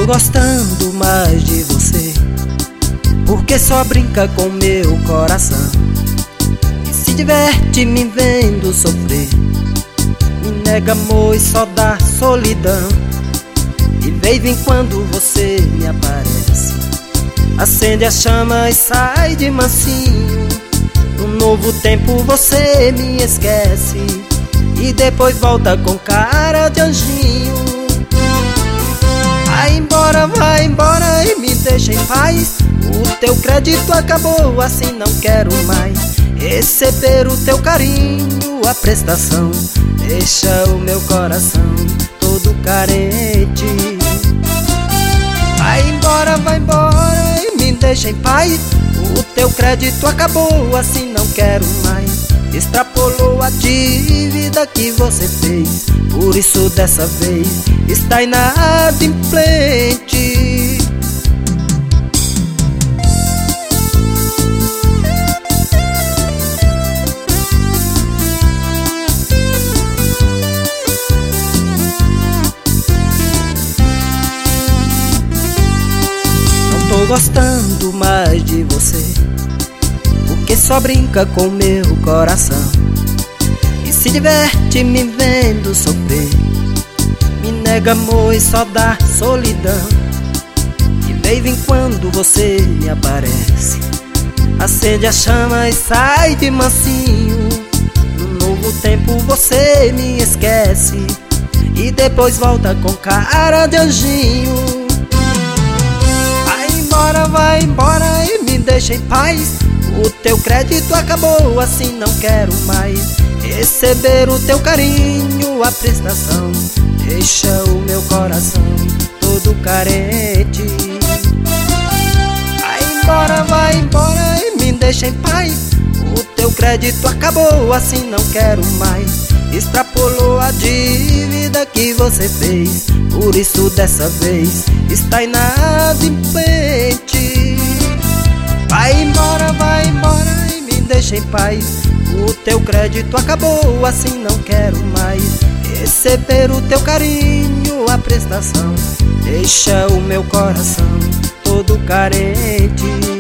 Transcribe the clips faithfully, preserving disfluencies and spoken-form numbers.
tô gostando mais de você, porque só brinca com meu coração e se diverte me vendo sofrer. Me nega amor e só dá solidão, e de vez em quando você me aparece, acende a chama e sai de mansinho. No novo tempo você me esquece e depois volta com cara de anjinho. Vai embora, vai embora e me deixa em paz. O teu crédito acabou, assim não quero mais receber o teu carinho, a prestação deixa o meu coração todo carente. Vai embora, vai embora e me deixa em paz. O teu crédito acabou, assim não quero mais. Extrapolou a dívida que você fez, por isso dessa vez está inadimplente. Não tô gostando mais de você, porque só brinca com meu coração e se diverte me vendo sofrer. Me nega amor e só dá solidão, e de vez em quando você me aparece, acende a chama e sai de mansinho. No novo tempo você me esquece e depois volta com cara de anjinho. Vai embora, vai embora e me deixa em paz. O teu crédito acabou, assim não quero mais receber o teu carinho, a prestação deixa o meu coração todo carente. Vai embora, vai embora e me deixa em paz. O teu crédito acabou, assim não quero mais. Extrapolou a dívida que você fez, por isso dessa vez está inadimplente. Vai embora, vai embora e me deixa em paz. O teu crédito acabou, assim não quero mais receber o teu carinho, a prestação deixa o meu coração todo carente.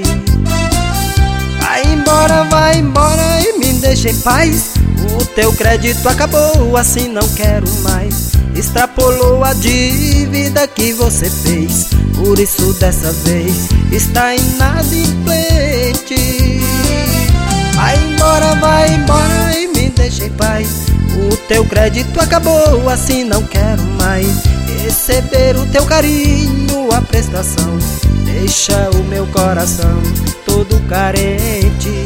Vai embora, vai embora e me deixa em paz. O teu crédito acabou, assim não quero mais. Extrapolou a dívida que você fez, por isso dessa vez está inadimplente. Vai embora, vai embora e me deixa em paz. O teu crédito acabou, assim não quero mais receber o teu carinho, a prestação deixa o meu coração todo carente.